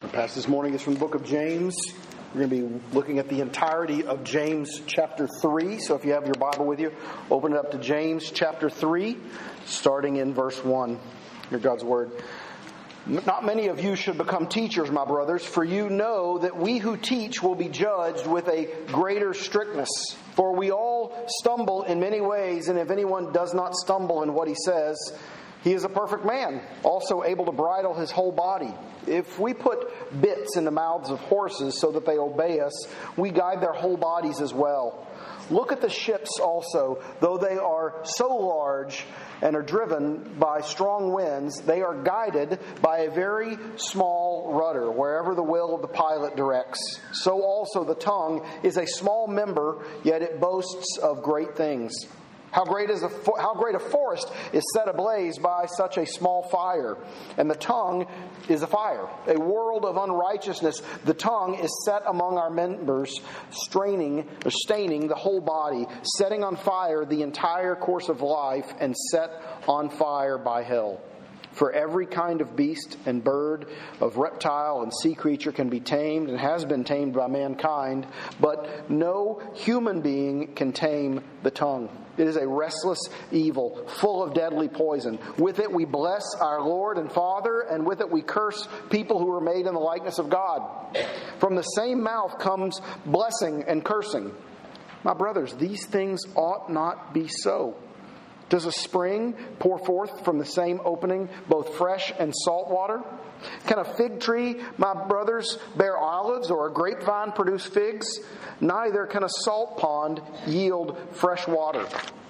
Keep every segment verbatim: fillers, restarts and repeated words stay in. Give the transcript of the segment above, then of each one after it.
passage this morning is from the book of James. We're going to be looking at the entirety of James chapter three. So if you have your Bible with you, open it up to James chapter three, starting in verse one. Hear God's word. Not many of you should become teachers, my brothers, for you know that we who teach will be judged with a greater strictness. For we all stumble in many ways, and if anyone does not stumble in what he says, he is a perfect man, also able to bridle his whole body. If we put bits in the mouths of horses so that they obey us, we guide their whole bodies as well. Look at the ships also, though they are so large and are driven by strong winds, they are guided by a very small rudder, wherever the will of the pilot directs. So also the tongue is a small member, yet it boasts of great things. How great is a how great a forest is set ablaze by such a small fire, and the tongue is a fire, a world of unrighteousness. The tongue is set among our members, straining or staining the whole body, setting on fire the entire course of life, and set on fire by hell. For every kind of beast and bird, of reptile and sea creature can be tamed and has been tamed by mankind, but no human being can tame the tongue. It is a restless evil, full of deadly poison. With it we bless our Lord and Father, and with it we curse people who are made in the likeness of God. From the same mouth comes blessing and cursing. My brothers, these things ought not be so. Does a spring pour forth from the same opening both fresh and salt water? Can a fig tree, my brothers, bear olives, or a grapevine produce figs? Neither can a salt pond yield fresh water.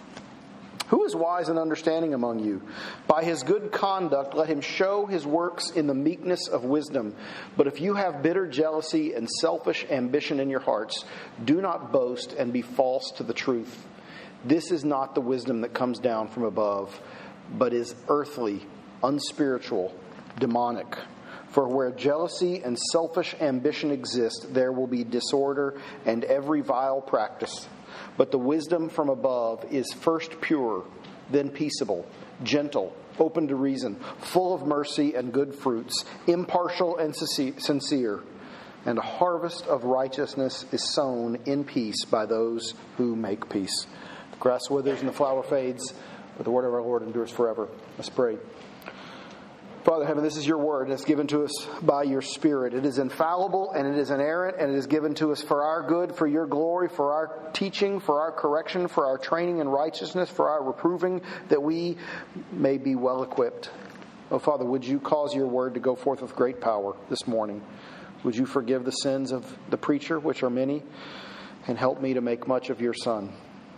Who is wise and understanding among you? By his good conduct let him show his works in the meekness of wisdom. But if you have bitter jealousy and selfish ambition in your hearts, do not boast and be false to the truth. This is not the wisdom that comes down from above, but is earthly, unspiritual, demonic. For where jealousy and selfish ambition exist, there will be disorder and every vile practice. But the wisdom from above is first pure, then peaceable, gentle, open to reason, full of mercy and good fruits, impartial and sincere. And a harvest of righteousness is sown in peace by those who make peace. The grass withers and the flower fades, but the word of our Lord endures forever. Let's pray. Father in heaven, this is your word, and it's given to us by your Spirit. It is infallible, and it is inerrant, and it is given to us for our good, for your glory, for our teaching, for our correction, for our training in righteousness, for our reproving, that we may be well equipped. Oh, Father, would you cause your word to go forth with great power this morning? Would you forgive the sins of the preacher, which are many, and help me to make much of your Son?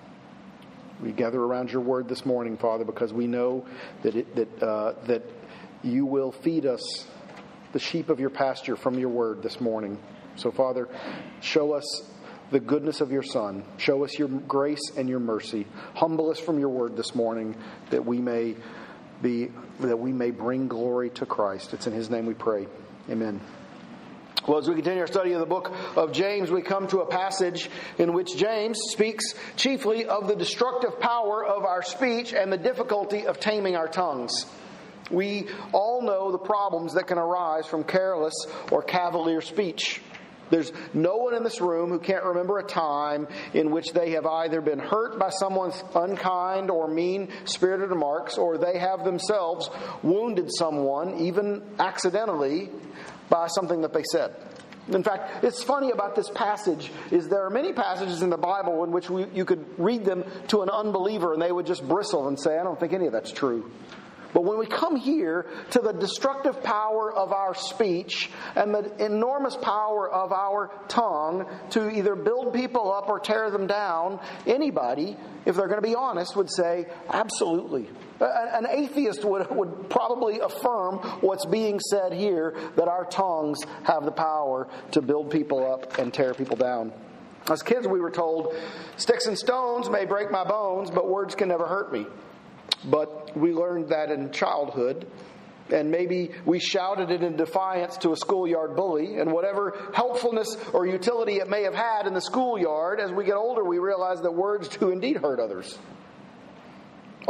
We gather around your word this morning, Father, because we know that it, that uh, that you will feed us, the sheep of your pasture, from your word this morning. So, Father, show us the goodness of your Son. Show us your grace and your mercy. Humble us from your word this morning, that we may be that we may bring glory to Christ. It's in his name we pray. Amen. Well, as we continue our study of the book of James, we come to a passage in which James speaks chiefly of the destructive power of our speech and the difficulty of taming our tongues. We all know the problems that can arise from careless or cavalier speech. There's no one in this room who can't remember a time in which they have either been hurt by someone's unkind or mean-spirited remarks, or they have themselves wounded someone, even accidentally, by something that they said. In fact, it's funny about this passage is there are many passages in the Bible in which we, you could read them to an unbeliever and they would just bristle and say, I don't think any of that's true. But when we come here to the destructive power of our speech and the enormous power of our tongue to either build people up or tear them down, anybody, if they're going to be honest, would say, absolutely. An atheist would, would probably affirm what's being said here, that our tongues have the power to build people up and tear people down. As kids, we were told, sticks and stones may break my bones, but words can never hurt me. But we learned that in childhood, and maybe we shouted it in defiance to a schoolyard bully, and whatever helpfulness or utility it may have had in the schoolyard, as we get older we realize that words do indeed hurt others.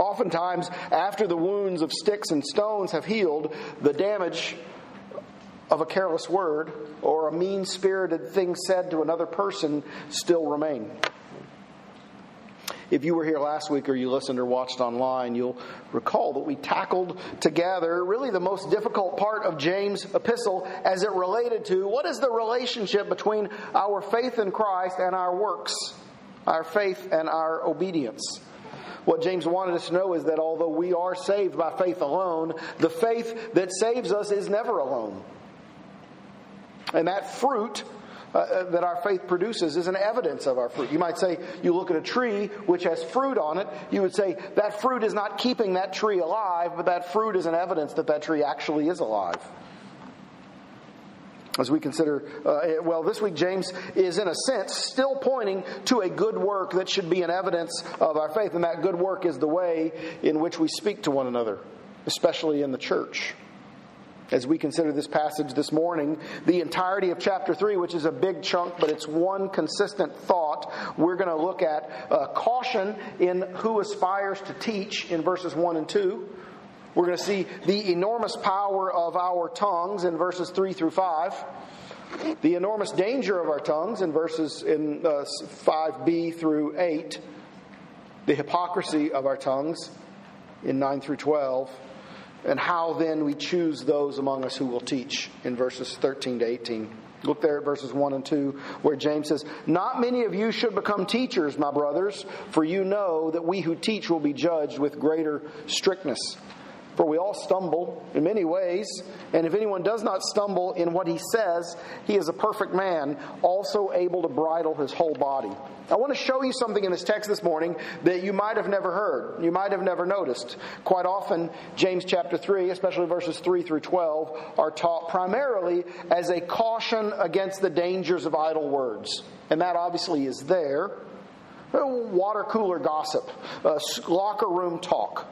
Oftentimes, after the wounds of sticks and stones have healed, the damage of a careless word or a mean-spirited thing said to another person still remain. If you were here last week or you listened or watched online, you'll recall that we tackled together really the most difficult part of James' epistle as it related to what is the relationship between our faith in Christ and our works, our faith and our obedience. What James wanted us to know is that although we are saved by faith alone, the faith that saves us is never alone. And that fruit Uh, that our faith produces is an evidence of our fruit. You might say, you look at a tree which has fruit on it, you would say that fruit is not keeping that tree alive, but that fruit is an evidence that that tree actually is alive. As we consider, uh, well, this week James is in a sense still pointing to a good work that should be an evidence of our faith, and that good work is the way in which we speak to one another, especially in the church. As we consider this passage this morning, the entirety of chapter three, which is a big chunk, but it's one consistent thought, we're going to look at uh, caution in who aspires to teach in verses one and two. We're going to see the enormous power of our tongues in verses three through five. The enormous danger of our tongues in verses in uh, five b through eight. The hypocrisy of our tongues in nine through twelve. And how then we choose those among us who will teach in verses thirteen to eighteen. Look there at verses one and two where James says, "Not many of you should become teachers, my brothers, for you know that we who teach will be judged with greater strictness. For we all stumble in many ways, and if anyone does not stumble in what he says, he is a perfect man, also able to bridle his whole body." I want to show you something in this text this morning that you might have never heard, you might have never noticed. Quite often, James chapter three, especially verses three through twelve, are taught primarily as a caution against the dangers of idle words. And that obviously is there. Water cooler gossip, uh, locker room talk,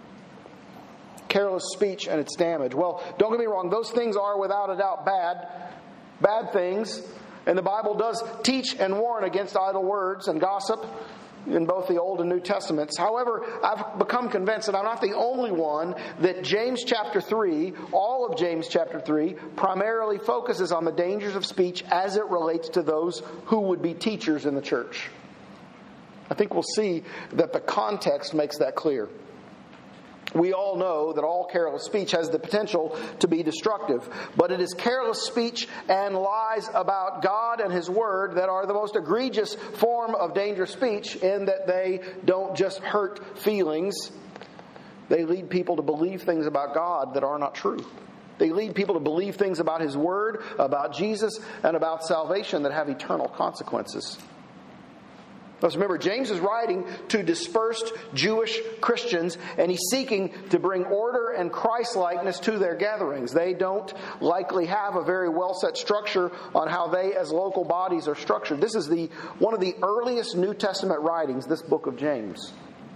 careless speech and its damage. Well, don't get me wrong, those things are without a doubt bad, bad things. And the Bible does teach and warn against idle words and gossip in both the Old and New Testaments. However, I've become convinced that I'm not the only one that James chapter three, all of James chapter three, primarily focuses on the dangers of speech as it relates to those who would be teachers in the church. I think we'll see that the context makes that clear. We all know that all careless speech has the potential to be destructive, but it is careless speech and lies about God and His Word that are the most egregious form of dangerous speech, in that they don't just hurt feelings. They lead people to believe things about God that are not true. They lead people to believe things about His Word, about Jesus, and about salvation that have eternal consequences. Let's remember, James is writing to dispersed Jewish Christians, and he's seeking to bring order and Christ-likeness to their gatherings. They don't likely have a very well-set structure on how they as local bodies are structured. This is the one of the earliest New Testament writings, this book of James.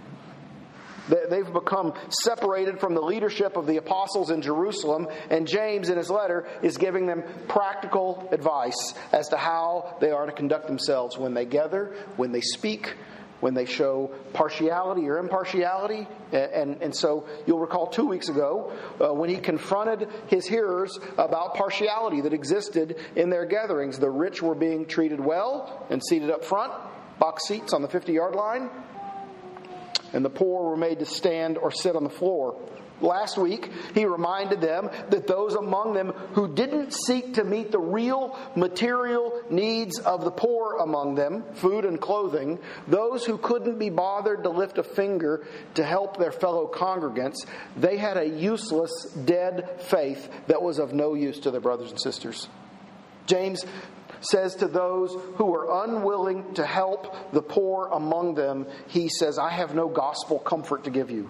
They've become separated from the leadership of the apostles in Jerusalem, and James in his letter is giving them practical advice as to how they are to conduct themselves when they gather, when they speak, when they show partiality or impartiality. And, and so you'll recall two weeks ago uh, when he confronted his hearers about partiality that existed in their gatherings. The rich were being treated well and seated up front, box seats on the fifty-yard line, and the poor were made to stand or sit on the floor. Last week, he reminded them that those among them who didn't seek to meet the real material needs of the poor among them, food and clothing, those who couldn't be bothered to lift a finger to help their fellow congregants, they had a useless, dead faith that was of no use to their brothers and sisters. James says to those who are unwilling to help the poor among them, he says, "I have no gospel comfort to give you."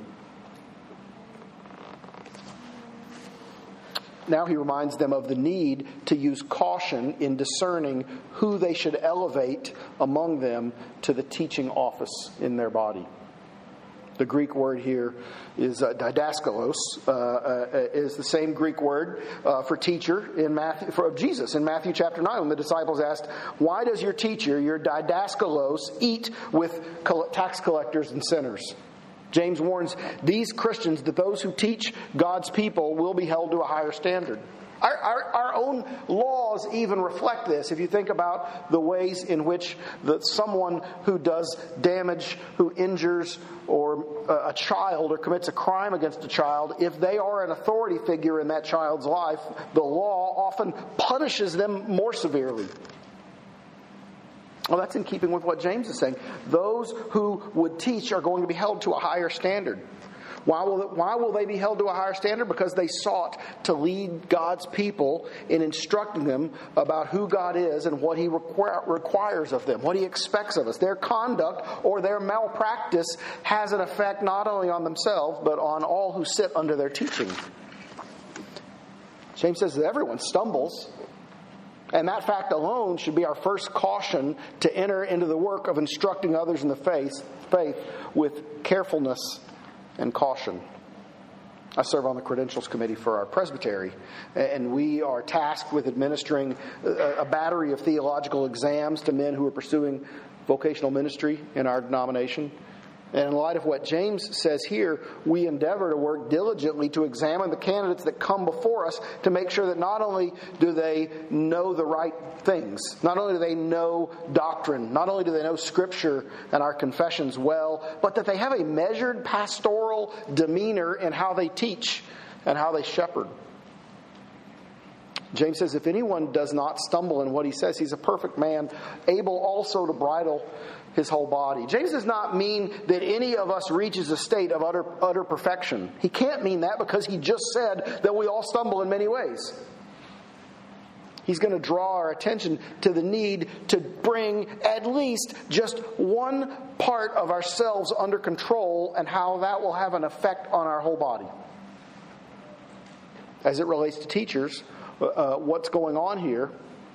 Now he reminds them of the need to use caution in discerning who they should elevate among them to the teaching office in their body. The Greek word here is uh, didaskalos, uh, uh, is the same Greek word uh, for teacher in Matthew, for Jesus in Matthew chapter nine, when the disciples asked, "Why does your teacher, your didaskalos, eat with tax collectors and sinners?" James warns these Christians that those who teach God's people will be held to a higher standard. Our, our, our own laws even reflect this. If you think about the ways in which the, someone who does damage, who injures or a, a child or commits a crime against a child, if they are an authority figure in that child's life, the law often punishes them more severely. Well, that's in keeping with what James is saying. Those who would teach are going to be held to a higher standard. Why will, why will they be held to a higher standard? Because they sought to lead God's people in instructing them about who God is and what He require, requires of them, what He expects of us. Their conduct or their malpractice has an effect not only on themselves, but on all who sit under their teaching. James says that everyone stumbles. And that fact alone should be our first caution to enter into the work of instructing others in the faith, faith with carefulness and caution. I serve on the credentials committee for our presbytery, and we are tasked with administering a battery of theological exams to men who are pursuing vocational ministry in our denomination. And in light of what James says here, we endeavor to work diligently to examine the candidates that come before us to make sure that not only do they know the right things, not only do they know doctrine, not only do they know Scripture and our confessions well, but that they have a measured pastoral demeanor in how they teach and how they shepherd. James says, if anyone does not stumble in what he says, he's a perfect man, able also to bridle his whole body. James does not mean that any of us reaches a state of utter, utter perfection. He can't mean that because he just said that we all stumble in many ways. He's going to draw our attention to the need to bring at least just one part of ourselves under control and how that will have an effect on our whole body. As it relates to teachers, uh, what's going on here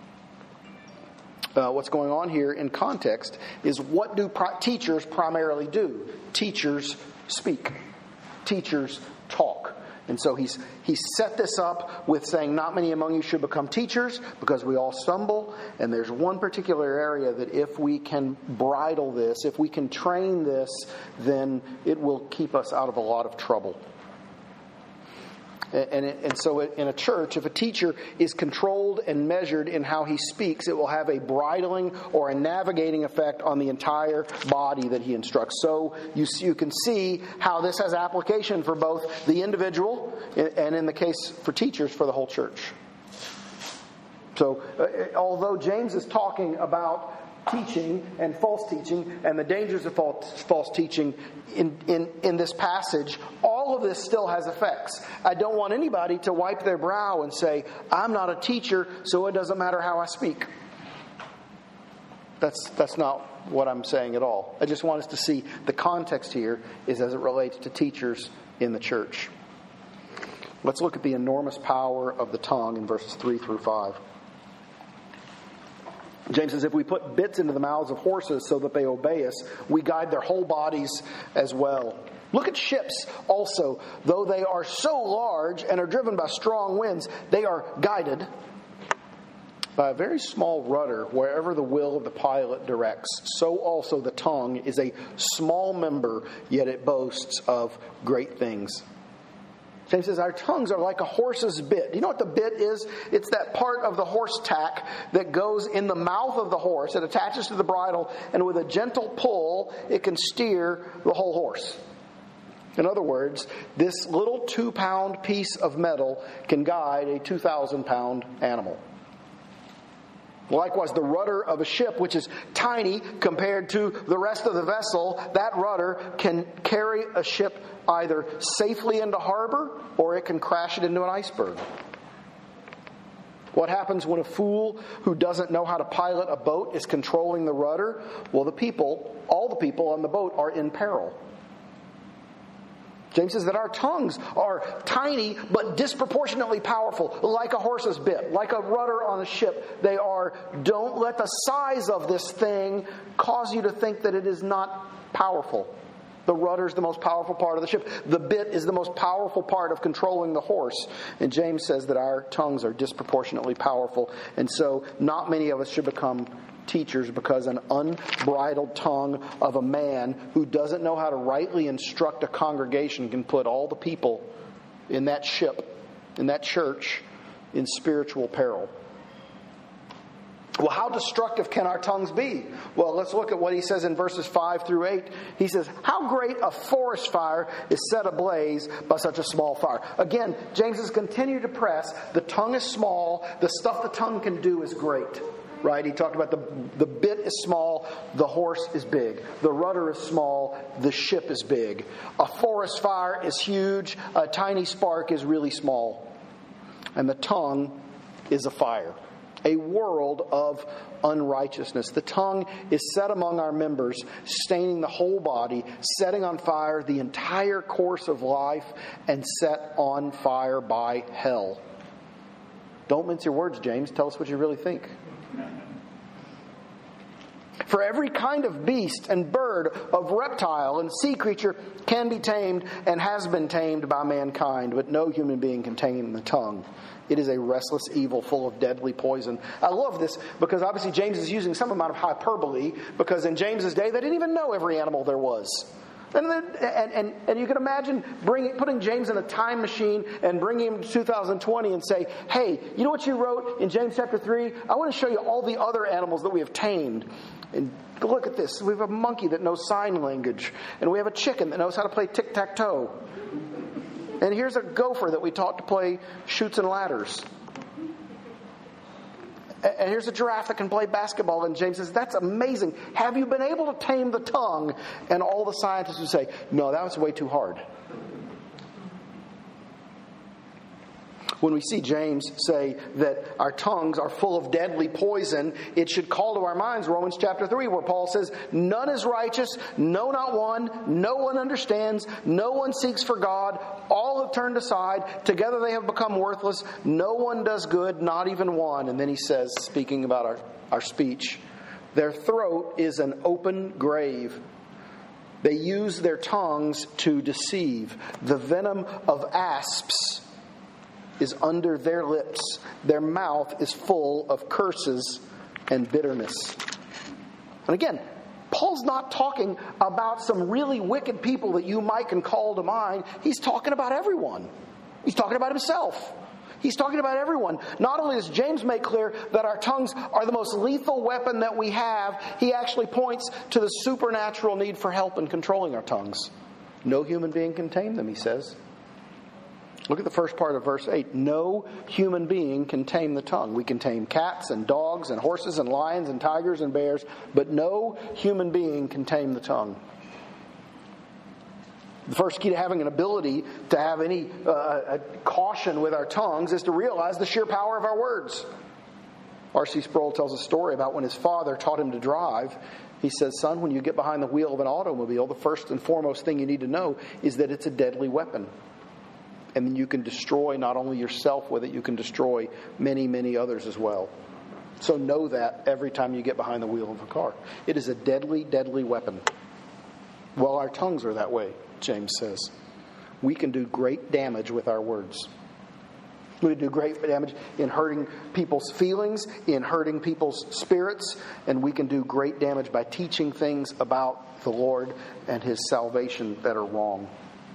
Uh, what's going on here in context is what do pro- teachers primarily do? Teachers speak. Teachers talk. And so he's he's set this up with saying not many among you should become teachers because we all stumble. And there's one particular area that if we can bridle this, if we can train this, then it will keep us out of a lot of trouble. And, and so in a church, if a teacher is controlled and measured in how he speaks, it will have a bridling or a navigating effect on the entire body that he instructs. So you, you can see how this has application for both the individual and, in the case for teachers, for the whole church. So uh, although James is talking about teaching and false teaching and the dangers of false, false teaching in, in, in this passage, all of this still has effects. I don't want anybody to wipe their brow and say, I'm not a teacher, so it doesn't matter how I speak. That's, that's not what I'm saying at all. I just want us to see the context here is as it relates to teachers in the church. Let's look at the enormous power of the tongue in verses three through five. James says, if we put bits into the mouths of horses so that they obey us, we guide their whole bodies as well. Look at ships also. Though they are so large and are driven by strong winds, they are guided by a very small rudder wherever the will of the pilot directs. So also the tongue is a small member, yet it boasts of great things. James says our tongues are like a horse's bit. You know what the bit is? It's that part of the horse tack that goes in the mouth of the horse. It attaches to the bridle, and with a gentle pull, it can steer the whole horse. In other words, this little two-pound piece of metal can guide a two thousand pound animal. Likewise, the rudder of a ship, which is tiny compared to the rest of the vessel, that rudder can carry a ship either safely into harbor or it can crash it into an iceberg. What happens when a fool who doesn't know how to pilot a boat is controlling the rudder? Well, the people, all the people on the boat are in peril. James says that our tongues are tiny but disproportionately powerful, like a horse's bit, like a rudder on a ship. They are, don't let the size of this thing cause you to think that it is not powerful. The rudder is the most powerful part of the ship. The bit is the most powerful part of controlling the horse. And James says that our tongues are disproportionately powerful. And so not many of us should become teachers because an unbridled tongue of a man who doesn't know how to rightly instruct a congregation can put all the people in that ship, in that church, in spiritual peril. Well, how destructive can our tongues be? Well, let's look at what he says in verses five through eight. He says, how great a forest fire is set ablaze by such a small fire. Again, James has continued to press. The tongue is small. The stuff the tongue can do is great. Right? He talked about the, the bit is small, the horse is big. The rudder is small, the ship is big. A forest fire is huge. A tiny spark is really small. And the tongue is a fire. A world of unrighteousness. The tongue is set among our members, staining the whole body, setting on fire the entire course of life, and set on fire by hell. Don't mince your words, James. Tell us what you really think. For every kind of beast and bird, of reptile and sea creature can be tamed and has been tamed by mankind, but no human being can tame the tongue. It is a restless evil full of deadly poison. I love this because obviously James is using some amount of hyperbole, because in James's day they didn't even know every animal there was. And, then, and, and, and you can imagine bringing, putting James in a time machine and bringing him to two thousand twenty and say, hey, you know what you wrote in James chapter three? I want to show you all the other animals that we have tamed. And look at this. We have a monkey that knows sign language. And we have a chicken that knows how to play tic-tac-toe. And here's a gopher that we taught to play chutes and ladders. And here's a giraffe that can play basketball. And James says, that's amazing. Have you been able to tame the tongue? And all the scientists would say, no, that was way too hard. When we see James say that our tongues are full of deadly poison, it should call to our minds Romans chapter three, where Paul says, none is righteous, no, not one, no one understands, no one seeks for God, all have turned aside, together they have become worthless, no one does good, not even one. And then he says, speaking about our, our speech, their throat is an open grave. They use their tongues to deceive. The venom of asps is under their lips. Their mouth is full of curses and bitterness. And again, Paul's not talking about some really wicked people that you might can call to mind. He's talking about everyone. He's talking about himself. He's talking about everyone. Not only does James make clear that our tongues are the most lethal weapon that we have, he actually points to the supernatural need for help in controlling our tongues. No human being can tame them, he says. Look at the first part of verse eight. No human being can tame the tongue. We can tame cats and dogs and horses and lions and tigers and bears, but no human being can tame the tongue. The first key to having an ability to have any uh, caution with our tongues is to realize the sheer power of our words. R C Sproul tells a story about when his father taught him to drive. He says, son, when you get behind the wheel of an automobile, the first and foremost thing you need to know is that it's a deadly weapon. And then you can destroy not only yourself with it, you can destroy many, many others as well. So know that every time you get behind the wheel of a car. It is a deadly, deadly weapon. Well, our tongues are that way, James says. We can do great damage with our words. We can do great damage in hurting people's feelings, in hurting people's spirits, and we can do great damage by teaching things about the Lord and His salvation that are wrong.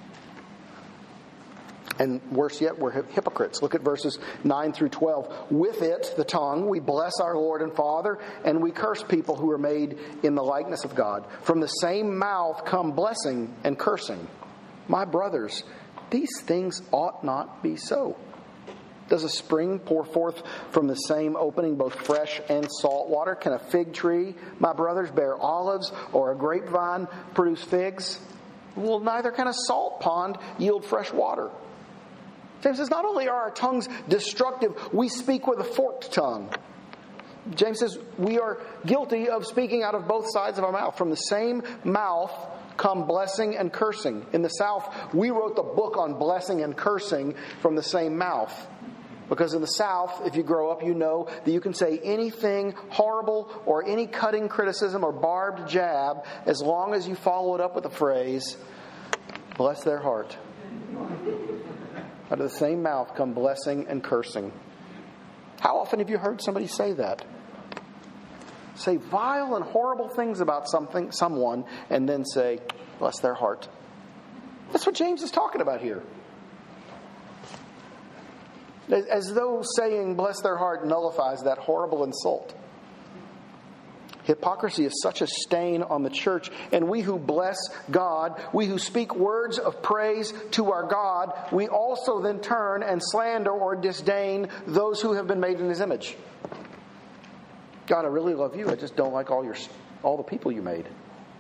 And worse yet, we're hypocrites. Look at verses nine through twelve. With it, the tongue, we bless our Lord and Father, and we curse people who are made in the likeness of God. From the same mouth come blessing and cursing. My brothers, these things ought not be so. Does a spring pour forth from the same opening both fresh and salt water? Can a fig tree, my brothers, bear olives, or a grapevine produce figs? Well, neither can a salt pond yield fresh water. James says, not only are our tongues destructive, we speak with a forked tongue. James says, we are guilty of speaking out of both sides of our mouth. From the same mouth come blessing and cursing. In the South, we wrote the book on blessing and cursing from the same mouth. Because in the South, if you grow up, you know that you can say anything horrible or any cutting criticism or barbed jab as long as you follow it up with the phrase, bless their heart. Out of the same mouth come blessing and cursing. How often have you heard somebody say that? Say vile and horrible things about something, someone, and then say, bless their heart. That's what James is talking about here. As, as though saying, bless their heart, nullifies that horrible insult. Hypocrisy is such a stain on the church, and we who bless God, we who speak words of praise to our God, we also then turn and slander or disdain those who have been made in His image. God, I really love you. I just don't like all your all the people you made.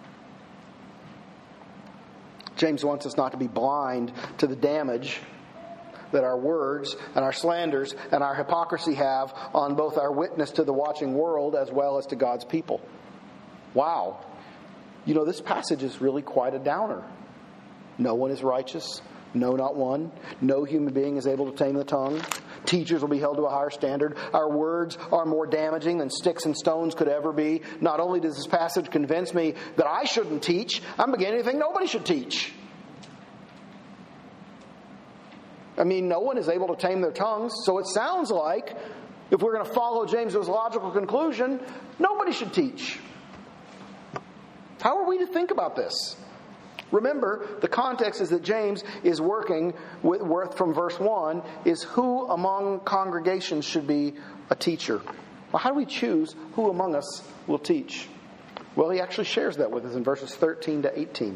James wants us not to be blind to the damage that our words and our slanders and our hypocrisy have on both our witness to the watching world as well as to God's people. Wow. You know, this passage is really quite a downer. No one is righteous. No, not one. No human being is able to tame the tongue. Teachers will be held to a higher standard. Our words are more damaging than sticks and stones could ever be. Not only does this passage convince me that I shouldn't teach, I'm beginning to think nobody should teach. I mean, no one is able to tame their tongues, so it sounds like, if we're going to follow James's logical conclusion, nobody should teach. How are we to think about this? Remember, the context is that James is working with, with from verse one, is who among congregations should be a teacher? Well, how do we choose who among us will teach? Well, he actually shares that with us in verses thirteen to eighteen.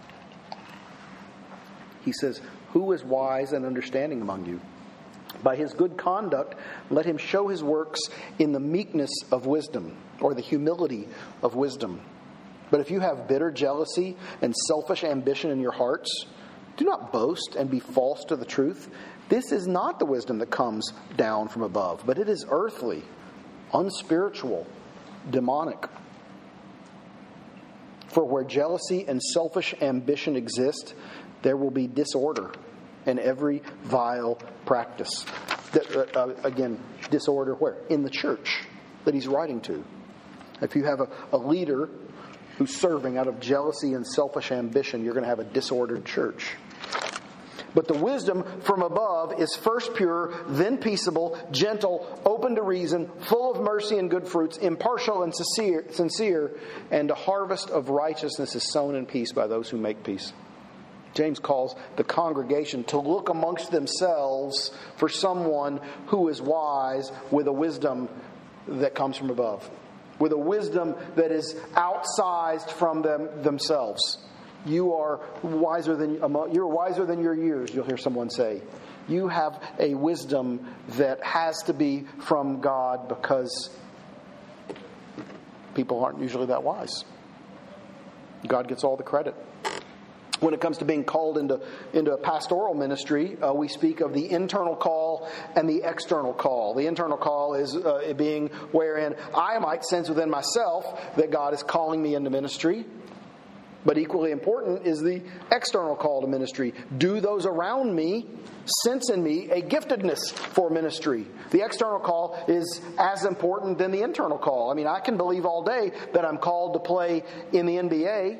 He says, who is wise and understanding among you? By his good conduct, let him show his works in the meekness of wisdom, or the humility of wisdom. But if you have bitter jealousy and selfish ambition in your hearts, do not boast and be false to the truth. This is not the wisdom that comes down from above, but it is earthly, unspiritual, demonic. For where jealousy and selfish ambition exist, there will be disorder and every vile practice. That, uh, again, disorder where? In the church that he's writing to. If you have a, a leader who's serving out of jealousy and selfish ambition, you're going to have a disordered church. But the wisdom from above is first pure, then peaceable, gentle, open to reason, full of mercy and good fruits, impartial and sincere, sincere, and a harvest of righteousness is sown in peace by those who make peace. James calls the congregation to look amongst themselves for someone who is wise with a wisdom that comes from above, with a wisdom that is outsized from them themselves. You are wiser than you're wiser than your years, you'll hear someone say. You have a wisdom that has to be from God because people aren't usually that wise. God gets all the credit. When it comes to being called into, into a pastoral ministry, uh, we speak of the internal call and the external call. The internal call is uh, being wherein I might sense within myself that God is calling me into ministry. But equally important is the external call to ministry. Do those around me sense in me a giftedness for ministry? The external call is as important than the internal call. I mean, I can believe all day that I'm called to play in the N B A.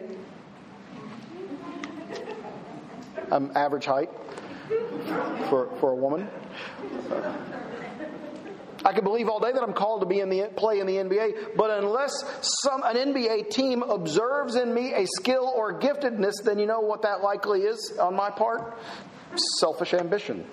I'm average height for for a woman. I can believe all day that I'm called to be in the play in the N B A, but unless some an N B A team observes in me a skill or giftedness, then you know what that likely is on my part? Selfish ambition.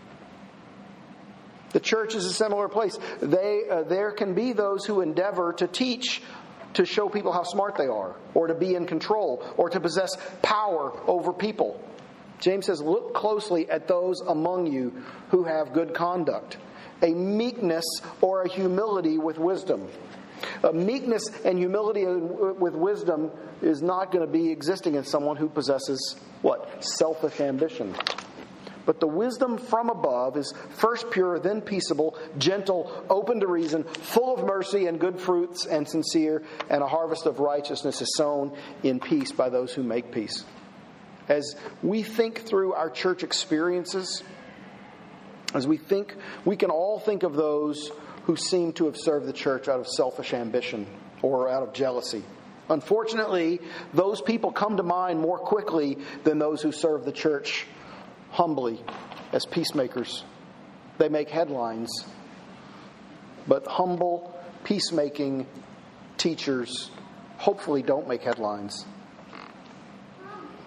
The church is a similar place. They uh, there can be those who endeavor to teach to show people how smart they are, or to be in control, or to possess power over people. James says, look closely at those among you who have good conduct, a meekness or a humility with wisdom. A meekness and humility with wisdom is not going to be existing in someone who possesses what? Selfish ambition. But the wisdom from above is first pure, then peaceable, gentle, open to reason, full of mercy and good fruits, and sincere, and a harvest of righteousness is sown in peace by those who make peace. As we think through our church experiences, as we think, we can all think of those who seem to have served the church out of selfish ambition or out of jealousy. Unfortunately, those people come to mind more quickly than those who serve the church humbly as peacemakers. They make headlines, but humble, peacemaking teachers hopefully don't make headlines. But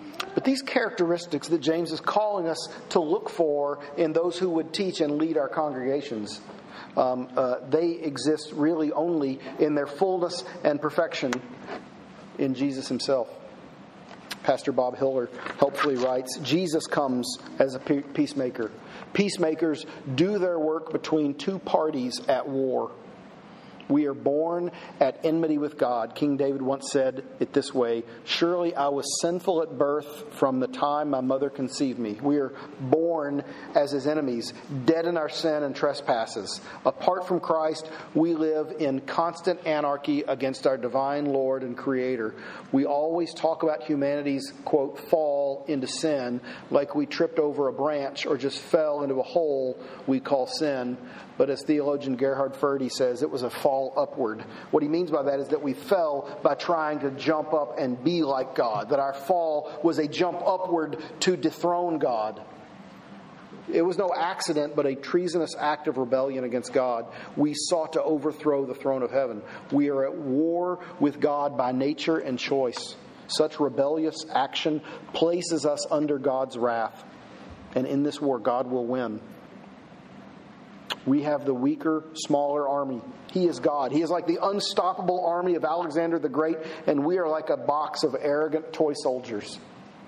these characteristics that James is calling us to look for in those who would teach and lead our congregations, um, uh, they exist really only in their fullness and perfection in Jesus himself. Pastor Bob Hiller helpfully writes, Jesus comes as a peacemaker. Peacemakers do their work between two parties at war. We are born at enmity with God. King David once said it this way, surely I was sinful at birth from the time my mother conceived me. We are born as his enemies, dead in our sin and trespasses. Apart from Christ, we live in constant anarchy against our divine Lord and Creator. We always talk about humanity's, quote, fall into sin, like we tripped over a branch or just fell into a hole we call sin. But as theologian Gerhard Forde says, it was a fall upward. What he means by that is that we fell by trying to jump up and be like God. That our fall was a jump upward to dethrone God. It was no accident, but a treasonous act of rebellion against God. We sought to overthrow the throne of heaven. We are at war with God by nature and choice. Such rebellious action places us under God's wrath. And in this war, God will win. We have the weaker, smaller army. He is God. He is like the unstoppable army of Alexander the Great, and we are like a box of arrogant toy soldiers.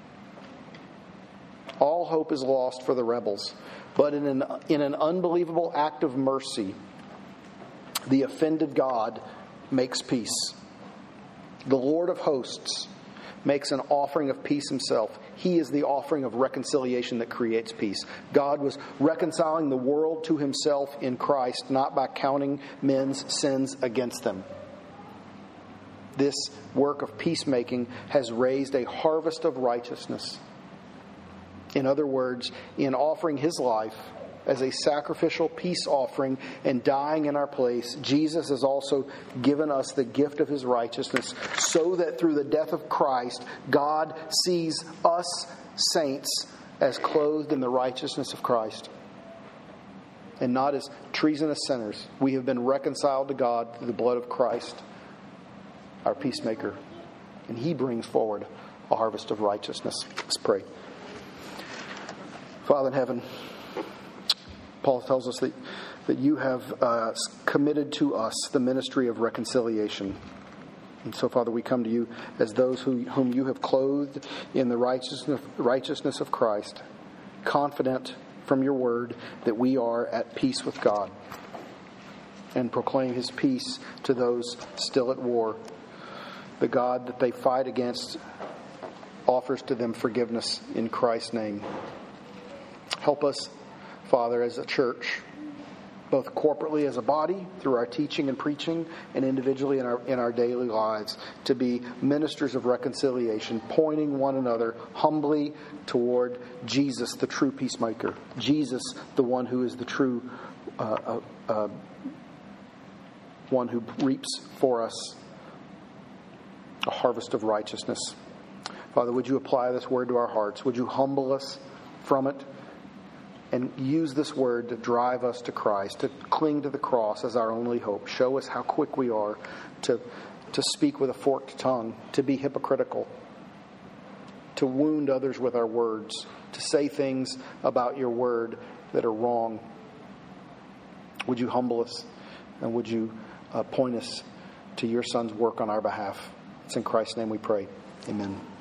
All hope is lost for the rebels. But in an, in an unbelievable act of mercy, the offended God makes peace. The Lord of hosts makes an offering of peace himself. He is the offering of reconciliation that creates peace. God was reconciling the world to himself in Christ, not by counting men's sins against them. This work of peacemaking has raised a harvest of righteousness. In other words, in offering his life as a sacrificial peace offering and dying in our place, Jesus has also given us the gift of his righteousness, so that through the death of Christ, God sees us saints as clothed in the righteousness of Christ, and not as treasonous sinners. We have been reconciled to God through the blood of Christ, our peacemaker, and he brings forward a harvest of righteousness. Let's pray. Father in heaven, Paul tells us that, that you have uh, committed to us the ministry of reconciliation. And so, Father, we come to you as those who, whom you have clothed in the righteousness, righteousness of Christ, confident from your word that we are at peace with God, and proclaim his peace to those still at war. The God that they fight against offers to them forgiveness in Christ's name. Help us, Father, as a church, both corporately as a body, through our teaching and preaching, and individually in our in our daily lives, to be ministers of reconciliation, pointing one another humbly toward Jesus, the true peacemaker. Jesus, the one who is the true uh, uh, uh, one who reaps for us a harvest of righteousness. Father, would you apply this word to our hearts? Would you humble us from it? And use this word to drive us to Christ, to cling to the cross as our only hope. Show us how quick we are to, to speak with a forked tongue, to be hypocritical, to wound others with our words, to say things about your word that are wrong. Would you humble us, and would you uh, point us to your Son's work on our behalf? It's in Christ's name we pray. Amen.